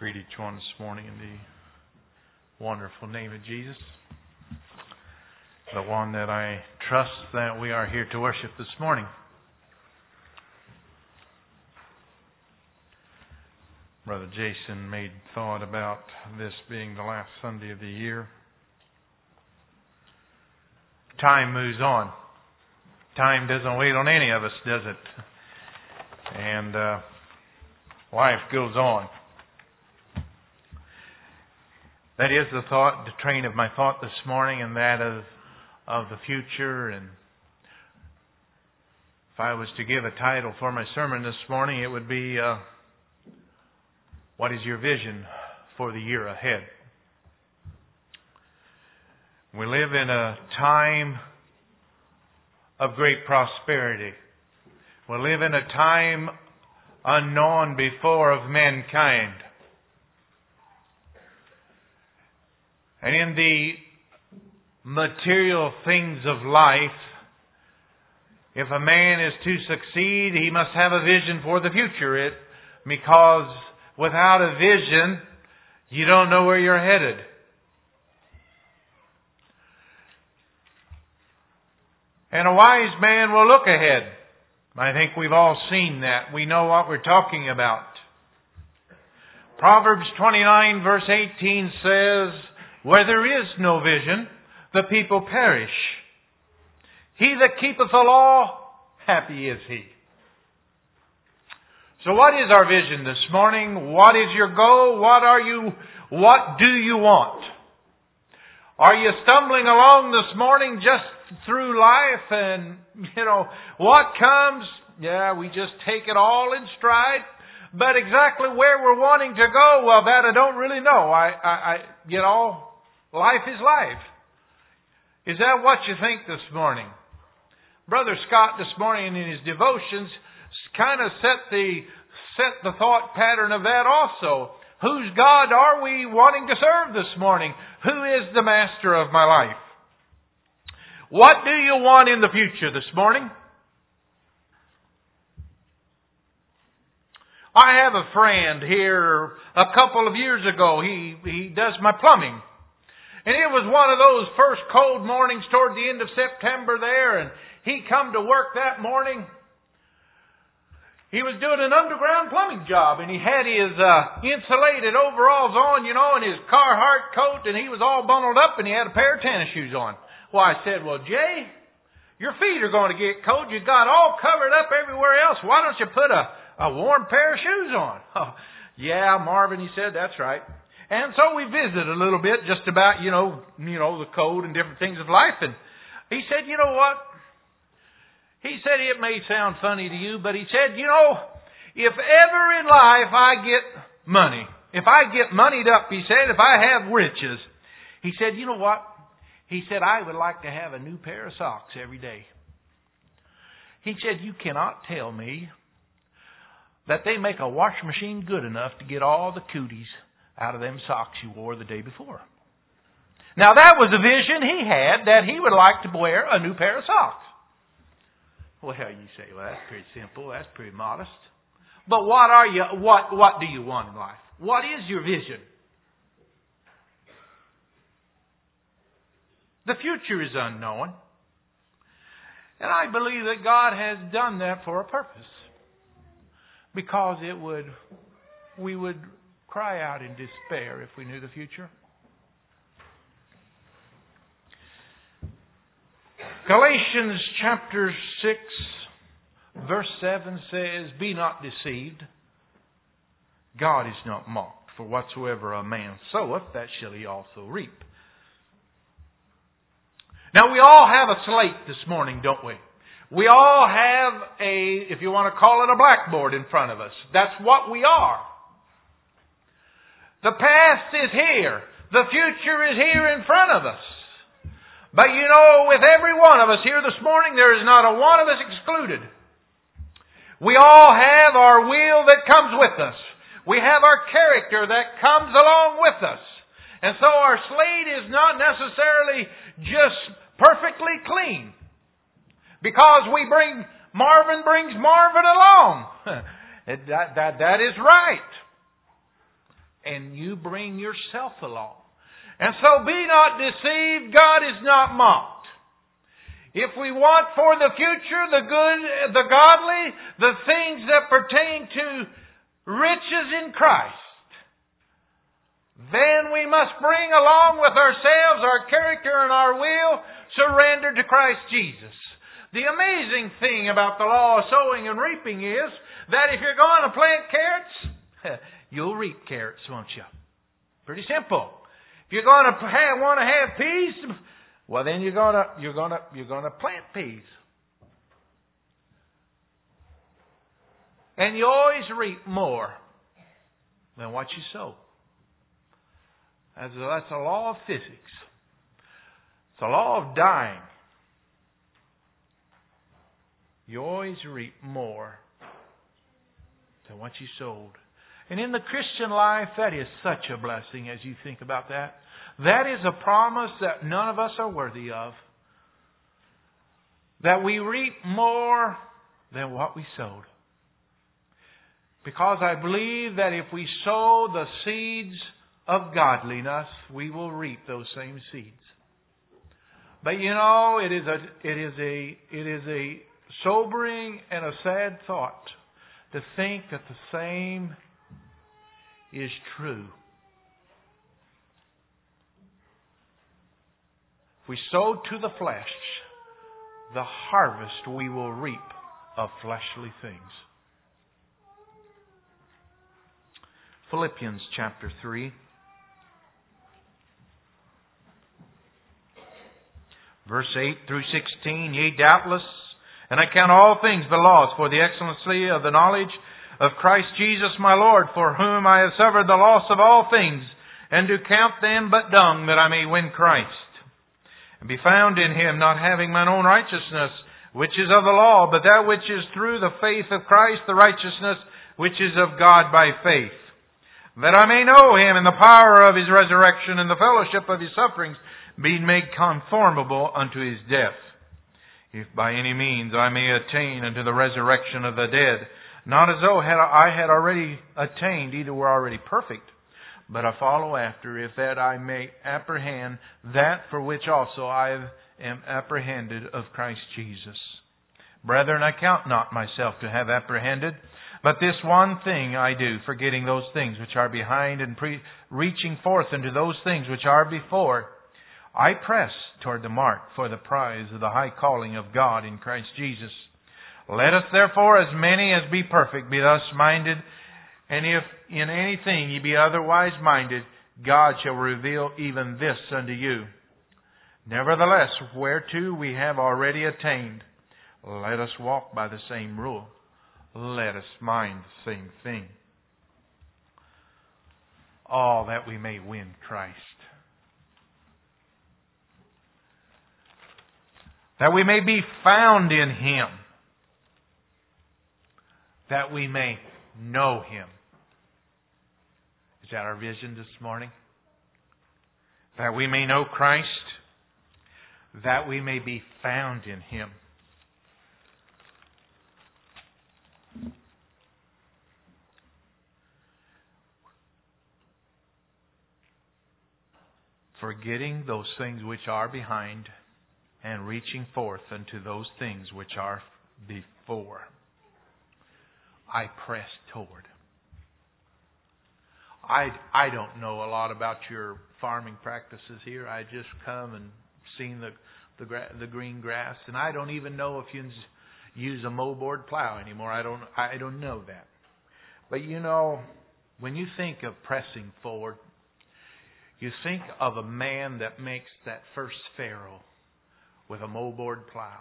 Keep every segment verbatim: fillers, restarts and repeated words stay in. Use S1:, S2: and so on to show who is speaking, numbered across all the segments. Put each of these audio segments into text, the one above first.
S1: Greet each one this morning in the wonderful name of Jesus, the one that I trust that we are here to worship this morning. Brother Jason made thought about this being the last Sunday of the year. Time moves on. Time doesn't wait on any of us, does it? And uh, life goes on. That is the thought, the train of my thought this morning, and that of of the future. And if I was to give a title for my sermon this morning, it would be, uh, what is your vision for the year ahead? We live in a time of great prosperity. We live in a time unknown before of mankind. And in the material things of life, if a man is to succeed, he must have a vision for the future. It, because without a vision, you don't know where you're headed. And a wise man will look ahead. I think we've all seen that. We know what we're talking about. Proverbs twenty-nine verse eighteen says, "Where there is no vision, the people perish. He that keepeth the law, happy is he." So what is our vision this morning? What is your goal? What are you, what do you want? Are you stumbling along this morning just through life and, you know, what comes? Yeah, we just take it all in stride. But exactly where we're wanting to go, well, that I don't really know. I, I, I you know, life is life. Is that what you think this morning? Brother Scott this morning in his devotions kind of set the set the thought pattern of that also. Whose God are we wanting to serve this morning? Who is the master of my life? What do you want in the future this morning? I have a friend here a couple of years ago. He he does my plumbing. And it was one of those first cold mornings toward the end of September there, and he come to work that morning. He was doing an underground plumbing job, and he had his uh, insulated overalls on, you know, and his Carhartt coat, and he was all bundled up, and he had a pair of tennis shoes on. Well, I said, "Well, Jay, your feet are going to get cold. You got all covered up everywhere else. Why don't you put a, a warm pair of shoes on?" Oh, "Yeah, Marvin," he said, "that's right." And so we visited a little bit just about, you know, you know, the code and different things of life. And he said, "You know what?" He said, "It may sound funny to you, but he said, you know, if ever in life I get money, if I get moneyed up," he said, "if I have riches," he said, "you know what?" He said, "I would like to have a new pair of socks every day." He said, "You cannot tell me that they make a washing machine good enough to get all the cooties out of them socks you wore the day before." Now that was a vision he had, that he would like to wear a new pair of socks. Well, you say, "Well, that's pretty simple. That's pretty modest." But what are you? What what do you want in life? What is your vision? The future is unknown, and I believe that God has done that for a purpose, because it would we would cry out in despair if we knew the future. Galatians chapter six verse seven says, "Be not deceived. God is not mocked. For whatsoever a man soweth, that shall he also reap." Now we all have a slate this morning, don't we? We all have a, if you want to call it, a blackboard in front of us. That's what we are. The past is here. The future is here in front of us. But you know, with every one of us here this morning, there is not a one of us excluded. We all have our will that comes with us. We have our character that comes along with us. And so our slate is not necessarily just perfectly clean. Because we bring, Marvin brings Marvin along. that, that, that is right. and you bring yourself along. And so be not deceived, God is not mocked. If we want for the future, the good, the godly, the things that pertain to riches in Christ, then we must bring along with ourselves our character and our will surrendered to Christ Jesus. The amazing thing about the law of sowing and reaping is that if you're going to plant carrots, you'll reap carrots, won't you? Pretty simple. If you're going to have, want to have peas, well, then you're going to you're going to you're going to plant peas, and you always reap more than what you sow. That's a, that's a law of physics. It's a law of dying. You always reap more than what you sowed. And in the Christian life, that is such a blessing as you think about that. That is a promise that none of us are worthy of. That we reap more than what we sowed. Because I believe that if we sow the seeds of godliness, we will reap those same seeds. But you know, it is a it is a it is a sobering and a sad thought to think that the same is true. If we sow to the flesh, the harvest we will reap of fleshly things. Philippians chapter three. Verse eight through sixteen, Yea, doubtless, and I count all things but loss for the excellency of the knowledge of Christ Jesus my Lord, for whom I have suffered the loss of all things, and do count them but dung, that I may win Christ, and be found in Him, not having mine own righteousness, which is of the law, but that which is through the faith of Christ, the righteousness which is of God by faith, that I may know Him in the power of His resurrection, and the fellowship of His sufferings, being made conformable unto His death, if by any means I may attain unto the resurrection of the dead. Not as though I had already attained, either were already perfect, but I follow after, if that I may apprehend that for which also I am apprehended of Christ Jesus. Brethren, I count not myself to have apprehended, but this one thing I do, forgetting those things which are behind, and pre- reaching forth unto those things which are before, I press toward the mark for the prize of the high calling of God in Christ Jesus. Let us therefore, as many as be perfect, be thus minded, and if in anything ye be otherwise minded, God shall reveal even this unto you. Nevertheless, whereto we have already attained, let us walk by the same rule. Let us mind the same thing. All that we may win Christ. That we may be found in Him. That we may know Him. Is that our vision this morning? That we may know Christ. That we may be found in Him. Forgetting those things which are behind, and reaching forth unto those things which are before, I press toward. I, I don't know a lot about your farming practices here. I just come and seen the the, gra- the green grass, and I don't even know if you use a moldboard plow anymore. I don't I don't know that. But you know, when you think of pressing forward, you think of a man that makes that first furrow with a moldboard plow.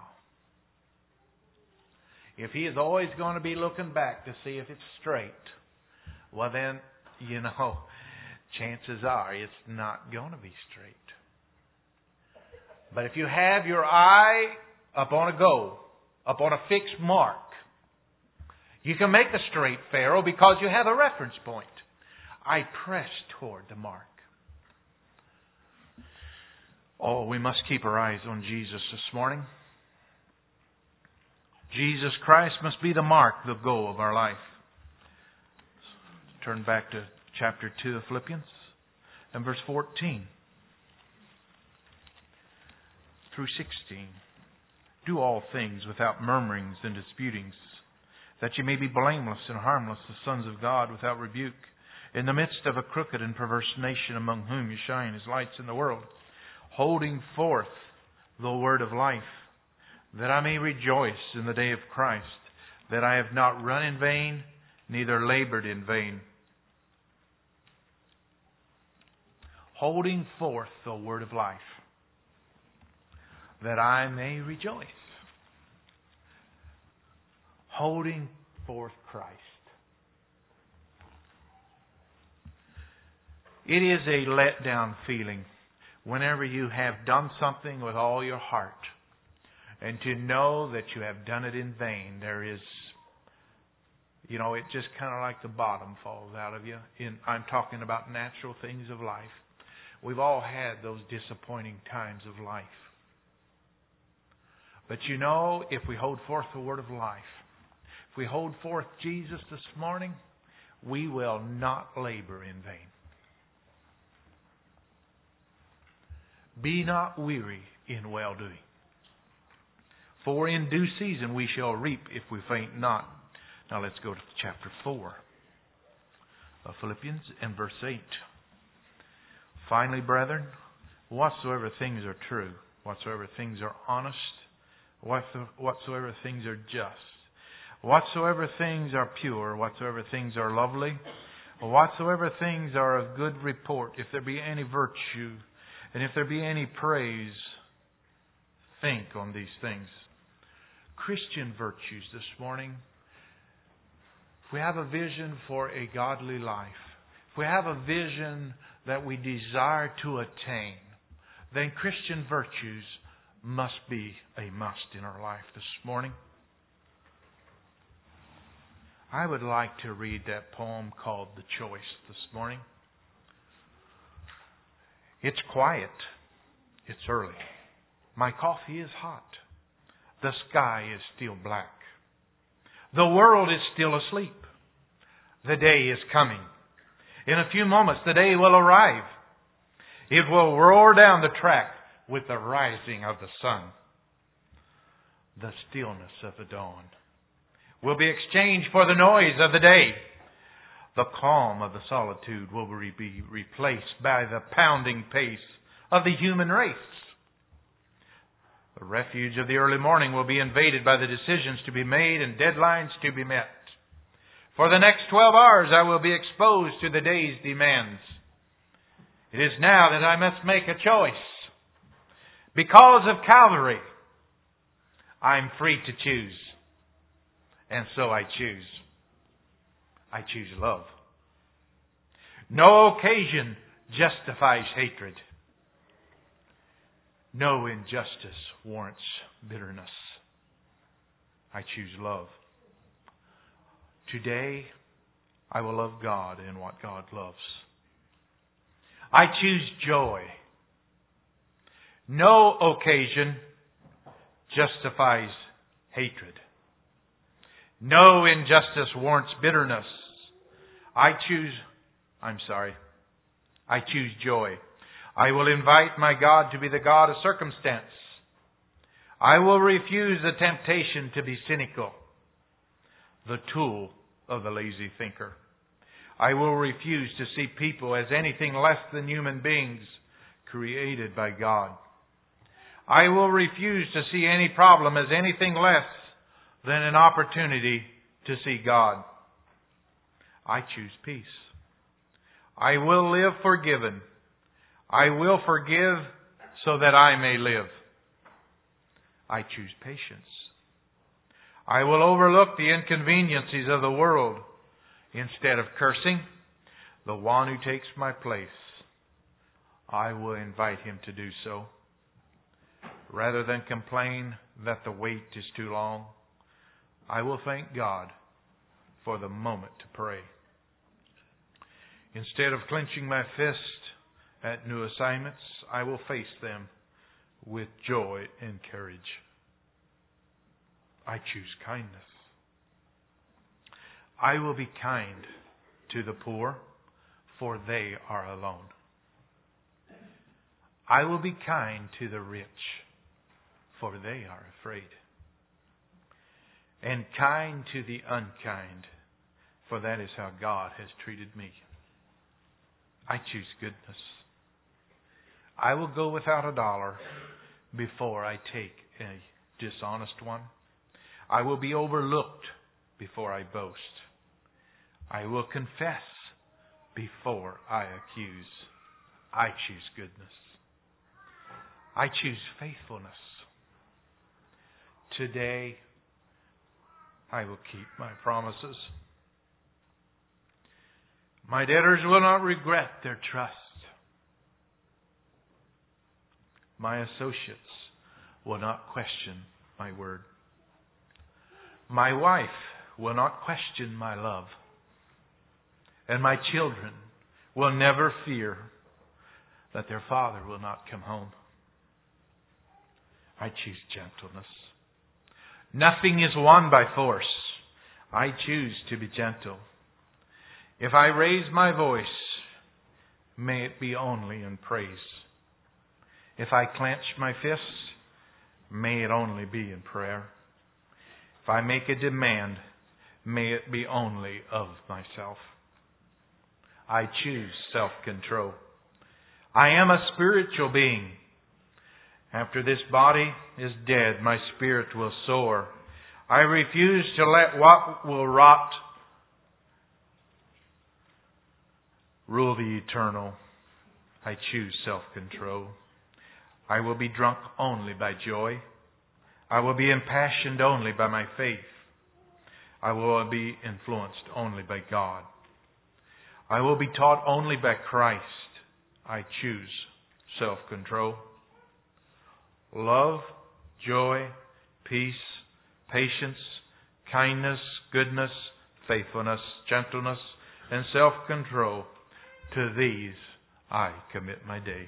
S1: If he is always going to be looking back to see if it's straight, well then, you know, chances are it's not going to be straight. But if you have your eye upon a goal, upon a fixed mark, you can make a straight furrow because you have a reference point. I press toward the mark. Oh, we must keep our eyes on Jesus this morning. Jesus Christ must be the mark, the goal of our life. Turn back to chapter two of Philippians and verse fourteen through sixteen. Do all things without murmurings and disputings, that ye may be blameless and harmless, the sons of God, without rebuke, in the midst of a crooked and perverse nation, among whom ye shine as lights in the world, holding forth the word of life, that I may rejoice in the day of Christ, that I have not run in vain, neither labored in vain. Holding forth the word of life, that I may rejoice. Holding forth Christ. It is a letdown feeling whenever you have done something with all your heart, and to know that you have done it in vain. There is, you know, it just kind of like the bottom falls out of you. In, I'm talking about natural things of life. We've all had those disappointing times of life. But you know, if we hold forth the word of life, if we hold forth Jesus this morning, we will not labor in vain. Be not weary in well-doing, for in due season we shall reap if we faint not. Now let's go to chapter four of Philippians and verse eight. Finally, brethren, whatsoever things are true, whatsoever things are honest, whatsoever things are just, whatsoever things are pure, whatsoever things are lovely, whatsoever things are of good report, if there be any virtue, and if there be any praise, think on these things. Christian virtues this morning. If we have a vision for a godly life, if we have a vision that we desire to attain, then Christian virtues must be a must in our life this morning. I would like to read that poem called The Choice this morning. It's quiet. It's early. My coffee is hot. The sky is still black. The world is still asleep. The day is coming. In a few moments the day will arrive. It will roar down the track with the rising of the sun. The stillness of the dawn will be exchanged for the noise of the day. The calm of the solitude will be replaced by the pounding pace of the human race. The refuge of the early morning will be invaded by the decisions to be made and deadlines to be met. For the next twelve hours I will be exposed to the day's demands. It is now that I must make a choice. Because of Calvary, I'm free to choose. And so I choose. I choose love. No occasion justifies hatred. No injustice warrants bitterness. I choose love. Today, I will love God and what God loves. I choose joy. No occasion justifies hatred. No injustice warrants bitterness. I choose, I'm sorry, I choose joy. I will invite my God to be the God of circumstance. I will refuse the temptation to be cynical, the tool of the lazy thinker. I will refuse to see people as anything less than human beings created by God. I will refuse to see any problem as anything less than an opportunity to see God. I choose peace. I will live forgiven. I will forgive so that I may live. I choose patience. I will overlook the inconveniences of the world. Instead of cursing the one who takes my place, I will invite him to do so. Rather than complain that the wait is too long, I will thank God for the moment to pray. Instead of clenching my fist at new assignments, I will face them with joy and courage. I choose kindness. I will be kind to the poor, for they are alone. I will be kind to the rich, for they are afraid. And kind to the unkind, for that is how God has treated me. I choose goodness. I will go without a dollar before I take a dishonest one. I will be overlooked before I boast. I will confess before I accuse. I choose goodness. I choose faithfulness. Today, I will keep my promises. My debtors will not regret their trust. My associates will not question my word. My wife will not question my love. And my children will never fear that their father will not come home. I choose gentleness. Nothing is won by force. I choose to be gentle. If I raise my voice, may it be only in praise. If I clench my fists, may it only be in prayer. If I make a demand, may it be only of myself. I choose self-control. I am a spiritual being. After this body is dead, my spirit will soar. I refuse to let what will rot rule the eternal. I choose self-control. I will be drunk only by joy. I will be impassioned only by my faith. I will be influenced only by God. I will be taught only by Christ. I choose self-control. Love, joy, peace, patience, kindness, goodness, faithfulness, gentleness, and self-control. To these I commit my day.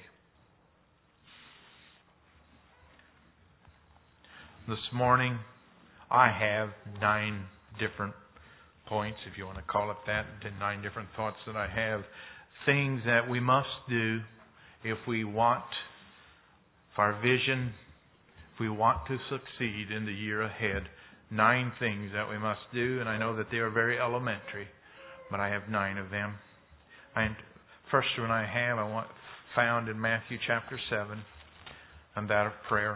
S1: This morning I have nine different points, if you want to call it that, nine different thoughts that I have. Things that we must do if we want our vision, if we want to succeed in the year ahead. Nine things that we must do, and I know that they are very elementary, but I have nine of them. And first one I have, I want found in Matthew chapter seven, and that of prayer.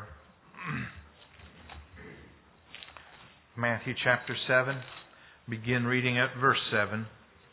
S1: Matthew chapter seven, begin reading at verse seven.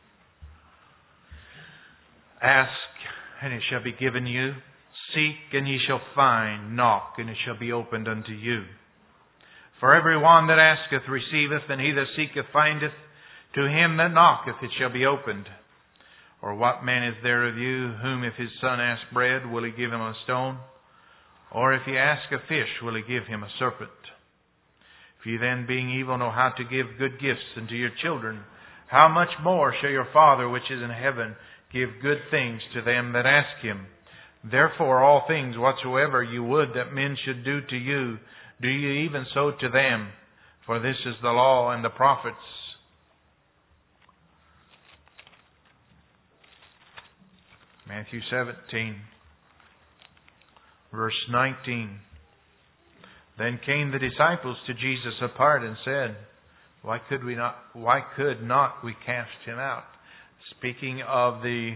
S1: Ask, and it shall be given you. Seek, and ye shall find. Knock, and it shall be opened unto you. For every one that asketh receiveth, and he that seeketh findeth. To him that knocketh it shall be opened. Or what man is there of you, whom if his son ask bread, will he give him a stone? Or if he ask a fish, will he give him a serpent? If ye then, being evil, know how to give good gifts unto your children, how much more shall your Father which is in heaven give good things to them that ask Him? Therefore all things whatsoever you would that men should do to you, do ye even so to them. For this is the law and the prophets. Matthew seventeen, verse nineteen. Then came the disciples to Jesus apart and said, Why could we not, why could not we cast him out? Speaking of the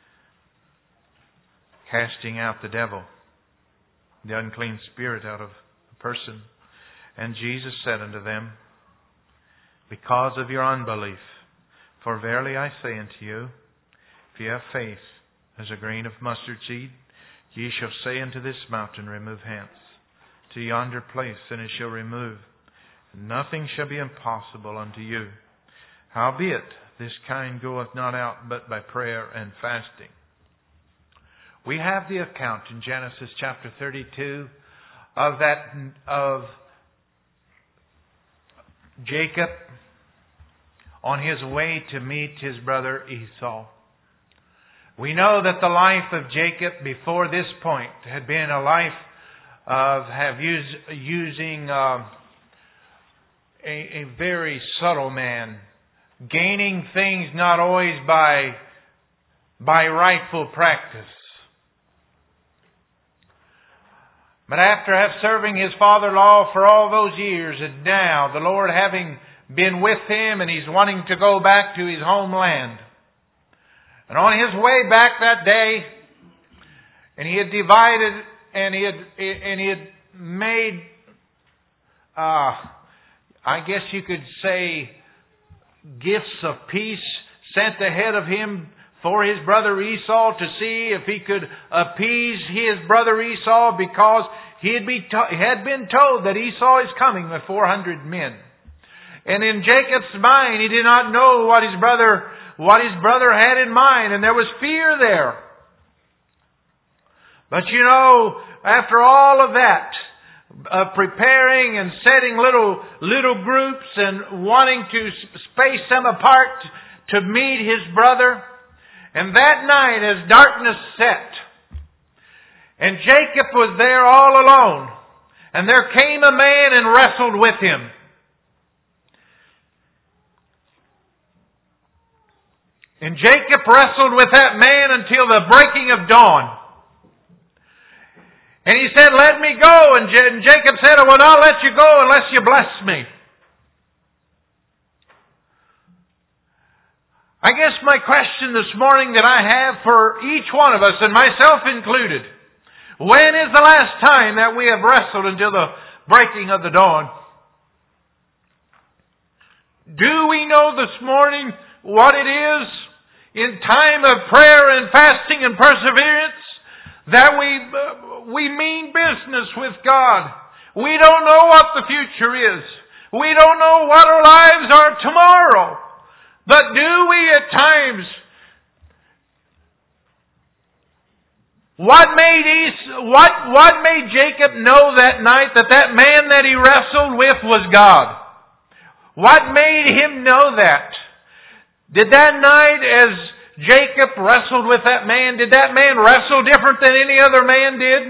S1: casting out the devil, the unclean spirit out of a person. And Jesus said unto them, Because of your unbelief, for verily I say unto you, if ye have faith as a grain of mustard seed, ye shall say unto this mountain, Remove hence to yonder place, and it shall remove. Nothing shall be impossible unto you. Howbeit, this kind goeth not out but by prayer and fasting. We have the account in Genesis chapter thirty-two of that of Jacob on his way to meet his brother Esau. We know that the life of Jacob before this point had been a life of have use, using uh, a, a very subtle man, gaining things not always by by rightful practice. But after have serving his father-in-law for all those years, and now the Lord having been with him, and he's wanting to go back to his homeland. And on his way back that day, and he had divided, and he had, and he had made, uh, I guess you could say, gifts of peace sent ahead of him for his brother Esau to see if he could appease his brother Esau, because he had, be to- had been told that Esau is coming with four hundred men. And in Jacob's mind, he did not know what his brother, what his brother had in mind, and there was fear there. But you know, after all of that, uh, preparing and setting little little groups and wanting to space them apart to meet his brother, and that night as darkness set, and Jacob was there all alone, and there came a man and wrestled with him. And Jacob wrestled with that man until the breaking of dawn. And he said, "Let me go." And Jacob said, "I will not let you go unless you bless me." I guess my question this morning that I have for each one of us, and myself included, when is the last time that we have wrestled until the breaking of the dawn? Do we know this morning what it is in time of prayer and fasting and perseverance that we uh, we mean business with God? We don't know what the future is. We don't know what our lives are tomorrow. But do we at times, what made Es- what what made Jacob know that night that that man that he wrestled with was God? What made him know that? Did that night as Jacob wrestled with that man, did that man wrestle different than any other man did?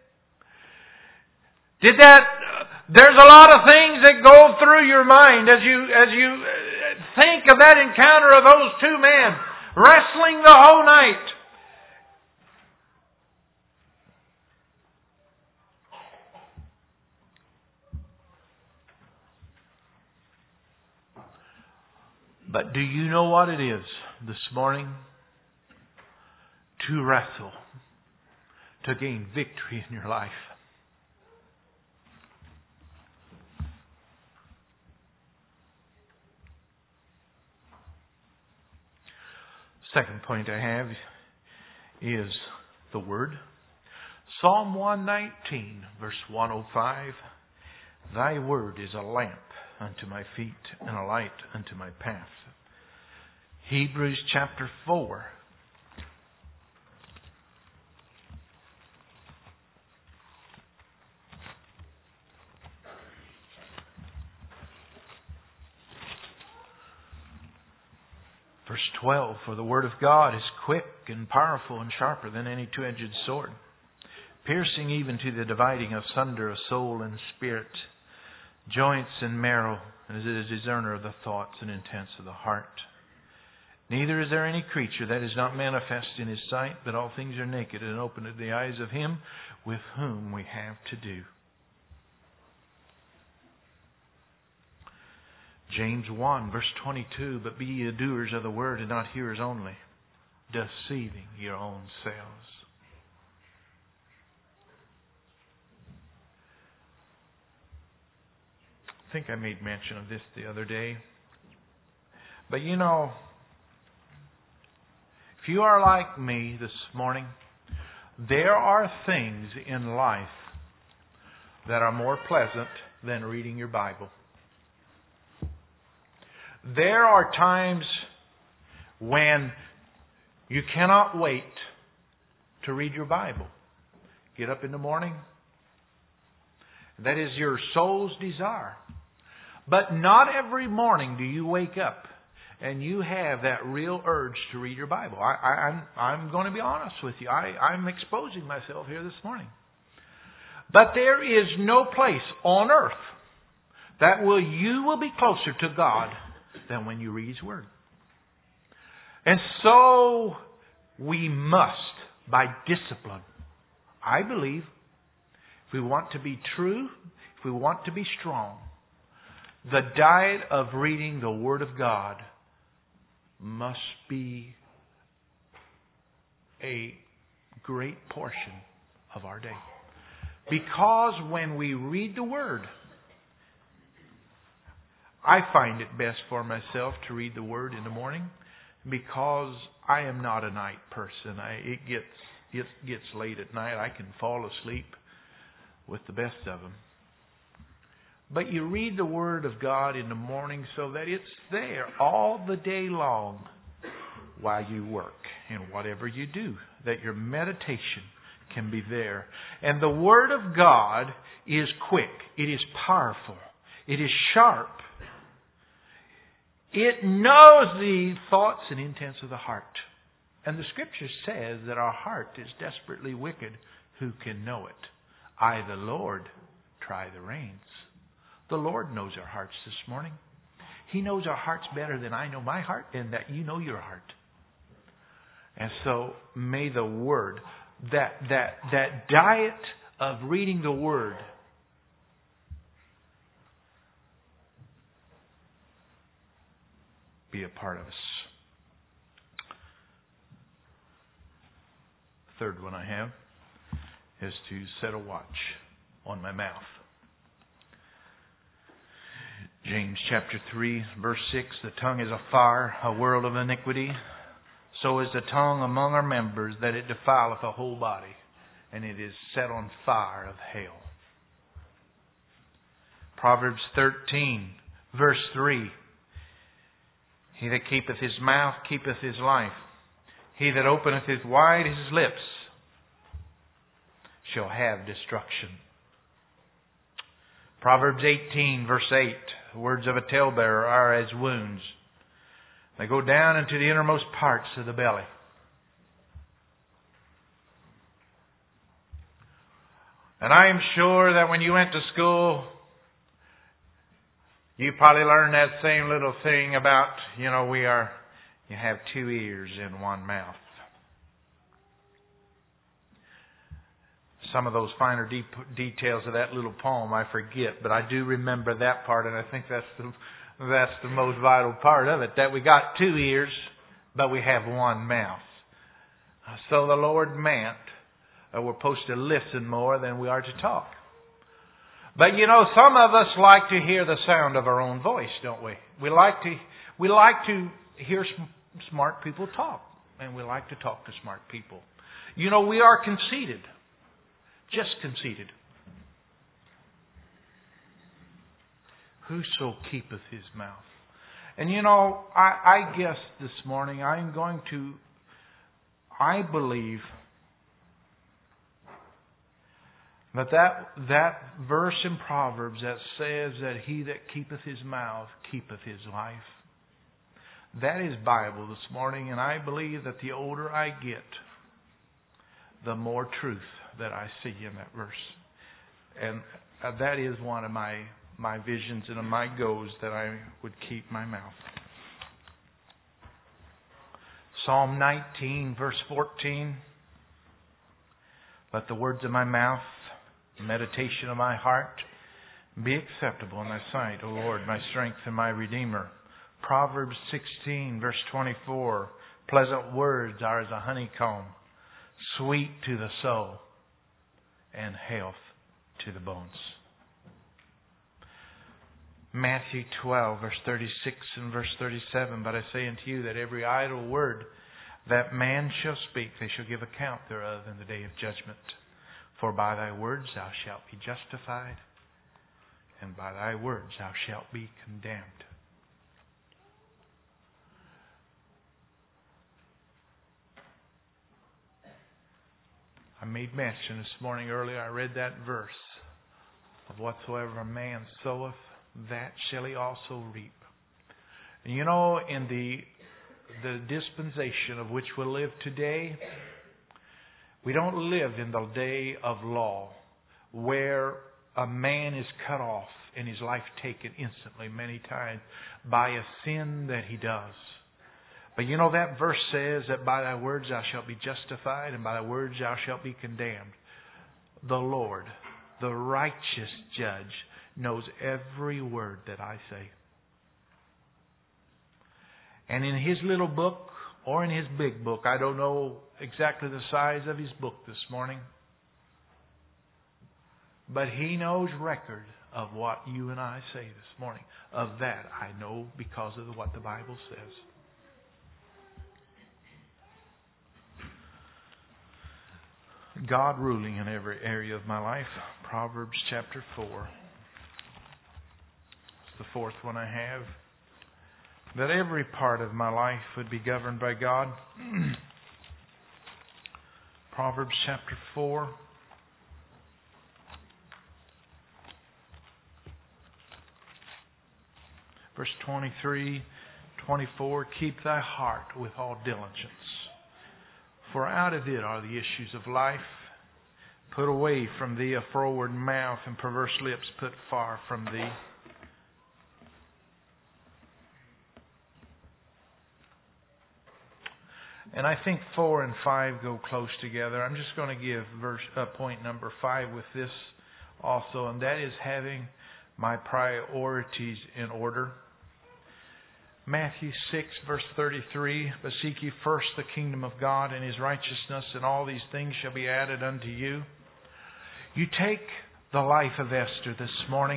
S1: Did that, there's a lot of things that go through your mind as you, as you think of that encounter of those two men wrestling the whole night. But do you know what it is this morning to wrestle, to gain victory in your life? Second point I have is the Word. Psalm one nineteen, verse one oh five. Thy Word is a lamp unto my feet and a light unto my path. Hebrews chapter four. Verse twelve, for the word of God is quick and powerful and sharper than any two-edged sword, piercing even to the dividing asunder of soul and spirit, joints and marrow, and is a discerner of the thoughts and intents of the heart. Neither is there any creature that is not manifest in His sight, but all things are naked and open to the eyes of Him with whom we have to do. James one, verse twenty-two, but be ye doers of the word and not hearers only, deceiving your own selves. I think I made mention of this the other day. But you know, if you are like me this morning, there are things in life that are more pleasant than reading your Bible. There are times when you cannot wait to read your Bible. Get up in the morning. That is your soul's desire. But not every morning do you wake up and you have that real urge to read your Bible. I, I, I'm, I'm going to be honest with you. I, I'm exposing myself here this morning. But there is no place on earth that will you will be closer to God than when you read His Word. And so, We must, by discipline, I believe, if we want to be true, if we want to be strong, the diet of reading the Word of God must be a great portion of our day. Because when we read the Word, I find it best for myself to read the Word in the morning because I am not a night person. I, it gets it gets late at night. I can fall asleep with the best of them. But you read the Word of God in the morning so that it's there all the day long while you work and whatever you do, that your meditation can be there. And the Word of God is quick. It is powerful. It is sharp. It knows the thoughts and intents of the heart. And the Scripture says that our heart is desperately wicked. Who can know it? I, the Lord, try the reins. The Lord knows our hearts this morning. He knows our hearts better than I know my heart and that you know your heart. And so may the Word, that that that diet of reading the Word, be a part of us. Third one I have is to set a watch on my mouth. James chapter three, verse six, the tongue is a fire, a world of iniquity. So is the tongue among our members, that it defileth the whole body, and it is set on fire of hell. Proverbs thirteen, verse three. He that keepeth his mouth keepeth his life. He that openeth his wide his lips shall have destruction. Proverbs eighteen, verse eight. The words of a talebearer are as wounds. They go down into the innermost parts of the belly. And I am sure that when you went to school, you probably learned that same little thing about, you know, we are, you have two ears in one mouth. Some of those finer deep details of that little poem I forget, but I do remember that part, and I think that's the that's the most vital part of it, that we got two ears, but we have one mouth. So the Lord meant uh, we're supposed to listen more than we are to talk. But you know, some of us like to hear the sound of our own voice, don't we? We like to we like to hear sm- smart people talk, and we like to talk to smart people. You know, we are conceited. Just conceited. Whoso keepeth his mouth. And you know, I, I guess this morning I'm going to, I believe that, that that verse in Proverbs that says that he that keepeth his mouth keepeth his life. That is Bible this morning, and I believe that the older I get, the more truth that I see in that verse. And that is one of my my visions and my goals, that I would keep my mouth. Psalm nineteen, verse fourteen. Let the words of my mouth, the meditation of my heart, be acceptable in thy sight, O Lord, my strength and my Redeemer. Proverbs sixteen, verse twenty-four. Pleasant words are as a honeycomb, sweet to the soul, and health to the bones. Matthew twelve, verse thirty-six and verse thirty-seven. But I say unto you that every idle word that man shall speak, they shall give account thereof in the day of judgment. For by thy words thou shalt be justified, and by thy words thou shalt be condemned. I made mention this morning earlier, I read that verse of whatsoever a man soweth, that shall he also reap. And you know, in the the dispensation of which we live today, we don't live in the day of law where a man is cut off and his life taken instantly many times by a sin that he does. But you know that verse says that by thy words thou shalt be justified, and by thy words thou shalt be condemned. The Lord, the righteous judge, knows every word that I say. And in His little book, or in His big book, I don't know exactly the size of His book this morning, but He knows record of what you and I say this morning. Of that I know because of what the Bible says. God ruling in every area of my life. Proverbs chapter four. It's the fourth one I have. That every part of my life would be governed by God. Proverbs chapter four. Verse twenty-three, twenty-four. Keep thy heart with all diligence, for out of it are the issues of life. Put away from thee a froward mouth, and perverse lips put far from thee. And I think four and five go close together. I'm just going to give verse uh, point number five with this also, and that is having my priorities in order. Matthew six, verse thirty-three, but seek ye first the kingdom of God and His righteousness, and all these things shall be added unto you. You take the life of Esther this morning.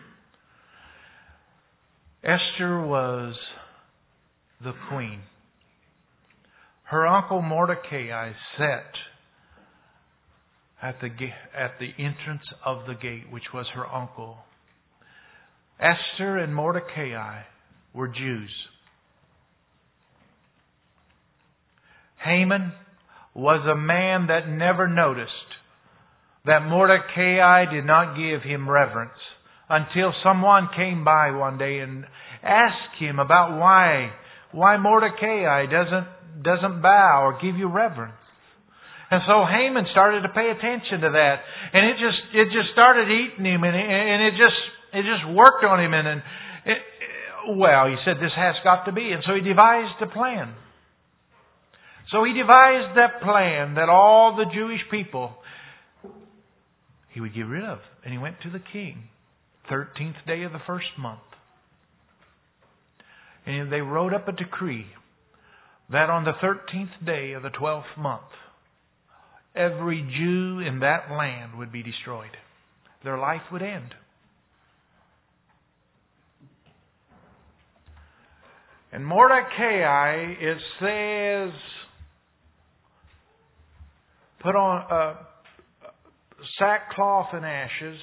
S1: Esther was the queen. Her uncle Mordecai sat at the at the entrance of the gate, which was her uncle. Esther and Mordecai were Jews. Haman was a man that never noticed that Mordecai did not give him reverence until someone came by one day and asked him about why why Mordecai doesn't doesn't bow or give you reverence. And so Haman started to pay attention to that, and it just it just started eating him, and it, and it just it just worked on him, and, and it, well, he said this has got to be, and so he devised a plan. So he devised that plan that all the Jewish people he would get rid of, and he went to the king, thirteenth day of the first month, and they wrote up a decree that on the thirteenth day of the twelfth month, every Jew in that land would be destroyed. Their life would end. And Mordecai, it says, put on uh, sackcloth and ashes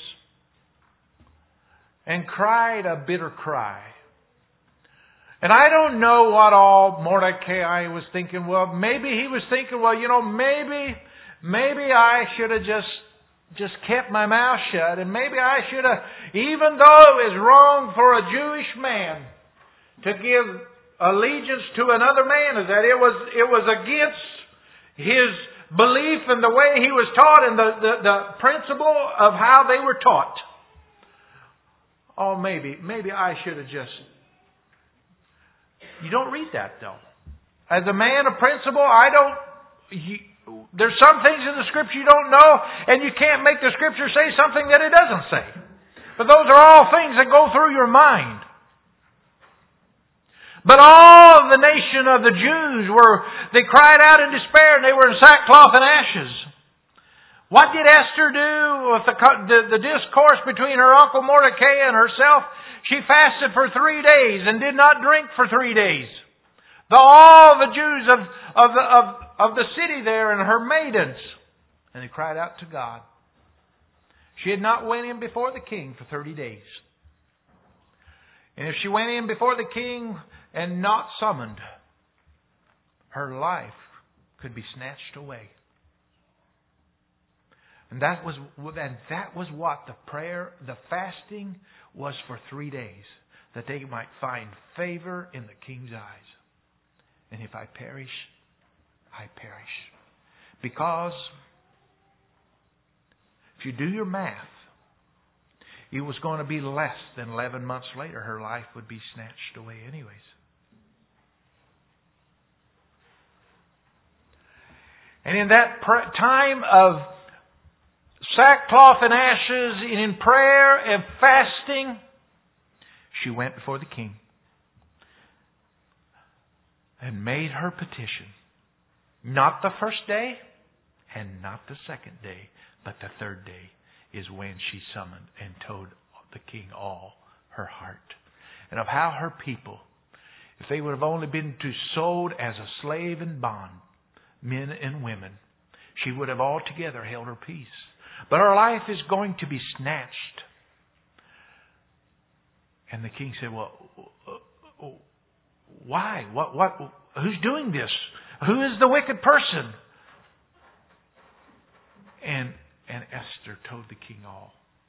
S1: and cried a bitter cry. And I don't know what all Mordecai was thinking. Well, maybe he was thinking, well, you know, maybe, maybe I should have just, just kept my mouth shut. And maybe I should have, even though it was wrong for a Jewish man to give allegiance to another man, is that it was, it was against his belief and the way he was taught and the, the, the principle of how they were taught. Oh, maybe, maybe I should have just... You don't read that, though. As a man of principle, I don't... You, there's some things in the Scripture you don't know, and you can't make the Scripture say something that it doesn't say. But those are all things that go through your mind. But all the nation of the Jews were... They cried out in despair, and they were in sackcloth and ashes. What did Esther do with the, the, the discourse between her uncle Mordecai and herself? She fasted for three days and did not drink for three days. The, all the Jews of, of, the, of, of the city there and her maidens. And they cried out to God. She had not went in before the king for thirty days. And if she went in before the king and not summoned, her life could be snatched away. And that was and that was what the prayer, the fasting was for three days, that they might find favor in the king's eyes. And if I perish, I perish. Because if you do your math, it was going to be less than eleven months later, her life would be snatched away anyways. And in that pr- time of sackcloth and ashes, and in prayer and fasting, she went before the king and made her petition. Not the first day and not the second day, but the third day is when she summoned and told the king all her heart. And of how her people, if they would have only been to sold as a slave and bond, men and women, she would have altogether held her peace. But her life is going to be snatched. And the king said, well, why? What? What? Who's doing this? Who is the wicked person? And, and Esther told the king all.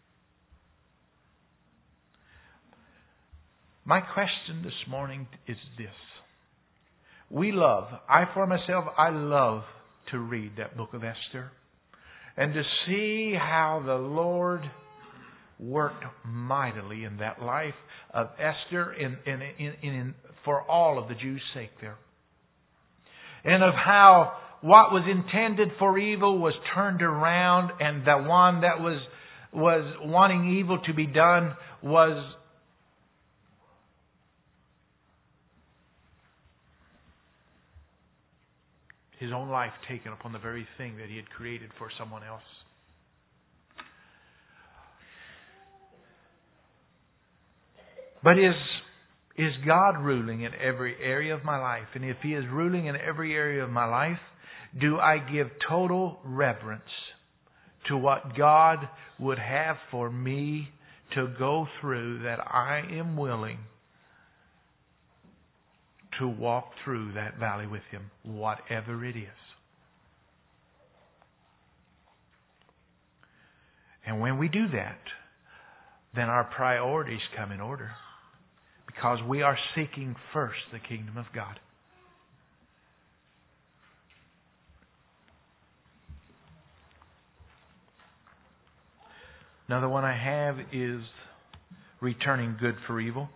S1: My question this morning is this. We love, I for myself, I love to read that book of Esther. And to see how the Lord worked mightily in that life of Esther in, in, in, in, for all of the Jews' sake there. And of how what was intended for evil was turned around, and the one that was, was wanting evil to be done was his own life taken upon the very thing that he had created for someone else. But is, is God ruling in every area of my life? And if He is ruling in every area of my life, do I give total reverence to what God would have for me to go through, that I am willing to walk through that valley with Him, whatever it is? And when we do that, then our priorities come in order. Because we are seeking first the kingdom of God. Another one I have is returning good for evil.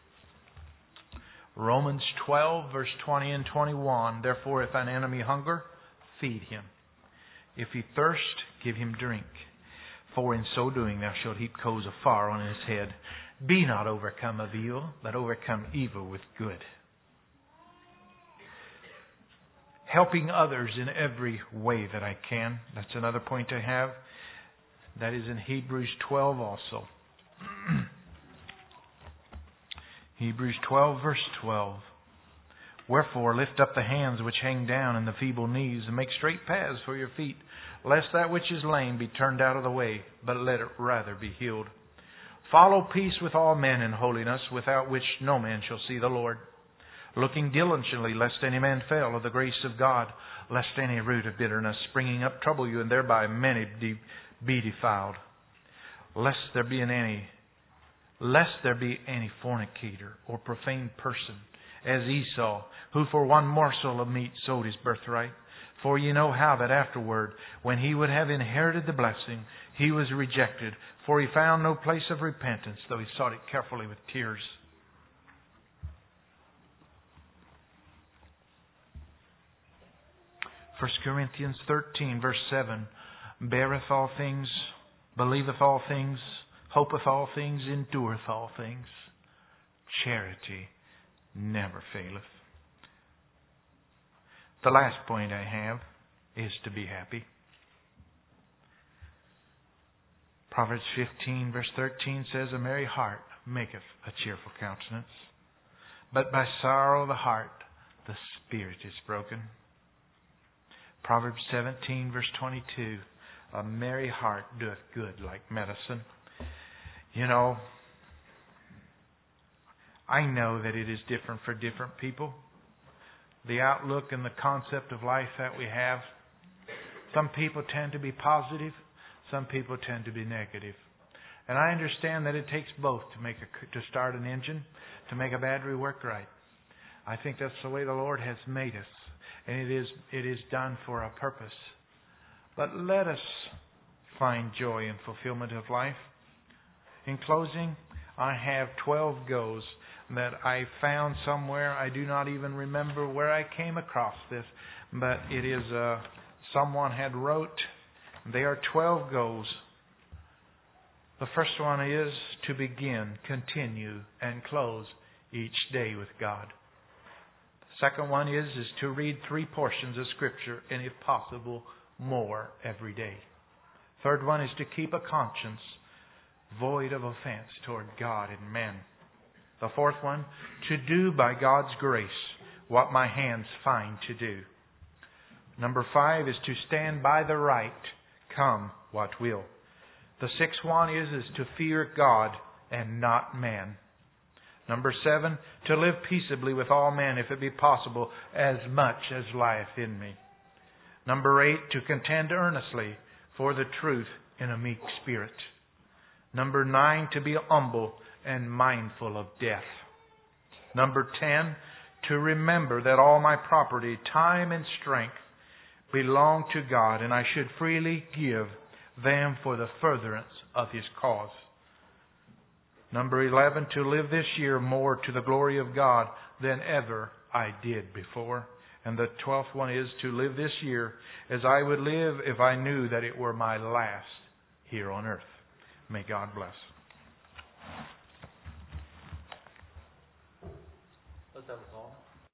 S1: Romans twelve, verse twenty and twenty-one. Therefore, if an enemy hunger, feed him. If he thirst, give him drink. For in so doing thou shalt heap coals of fire on his head. Be not overcome of evil, but overcome evil with good. Helping others in every way that I can. That's another point I have. That is in Hebrews twelve also. Hebrews twelve, verse twelve. Wherefore lift up the hands which hang down and the feeble knees, and make straight paths for your feet, lest that which is lame be turned out of the way, but let it rather be healed. Follow peace with all men in holiness, without which no man shall see the Lord. Looking diligently, lest any man fail of the grace of God, lest any root of bitterness springing up trouble you, and thereby many be defiled. Lest there be in any, lest there be any fornicator or profane person, as Esau, who for one morsel of meat sold his birthright. For ye know how that afterward, when he would have inherited the blessing, he was rejected, for he found no place of repentance, though he sought it carefully with tears. First Corinthians thirteen, verse seven. Beareth all things, believeth all things, hopeth all things, endureth all things. Charity never faileth. The last point I have is to be happy. Proverbs fifteen, verse thirteen says, A merry heart maketh a cheerful countenance, but by sorrow of the heart the spirit is broken. Proverbs seventeen, verse twenty-two, A merry heart doeth good like medicine. You know, I know that it is different for different people. The outlook and the concept of life that we have. Some people tend to be positive. Some people tend to be negative. And I understand that it takes both to make a, to start an engine, to make a battery work right. I think that's the way the Lord has made us. And it is, it is done for a purpose. But let us find joy and fulfillment of life. In closing, I have twelve goes that I found somewhere. I do not even remember where I came across this, but it is uh, someone had wrote, there are twelve goals. The first one is to begin, continue, and close each day with God. The second one is, is to read three portions of Scripture, and if possible, more every day. Third one is to keep a conscience void of offense toward God and men. The fourth one, to do by God's grace what my hands find to do. Number five is to stand by the right, come what will. The sixth one is, is to fear God and not man. Number seven, to live peaceably with all men, if it be possible, as much as lieth in me. Number eight, to contend earnestly for the truth in a meek spirit. Number nine, to be humble and mindful of death. Number ten, to remember that all my property, time and strength belong to God, and I should freely give them for the furtherance of His cause. Number eleven, to live this year more to the glory of God than ever I did before. And the twelfth one is to live this year as I would live if I knew that it were my last here on earth. May God bless.
S2: Let's have a call.